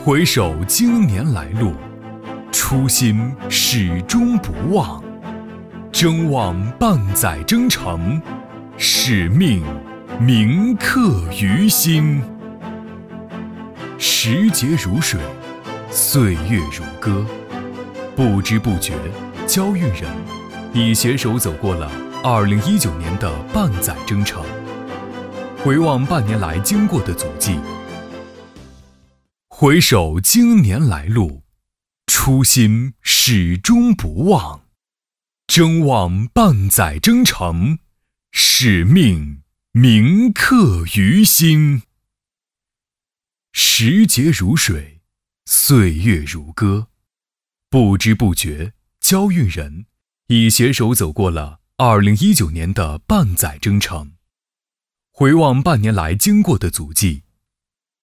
回首经年来路，初心始终不忘。争望半载征程，使命铭刻于心。时节如水，岁月如歌，不知不觉，交运人已携手走过了2019年的半载征程。回望半年来经过的足迹，回首经年来路，初心始终不忘。争望半载征程，使命铭刻于心。时节如水，岁月如歌，不知不觉，交运人已携手走过了2019年的半载征程。回望半年来经过的足迹，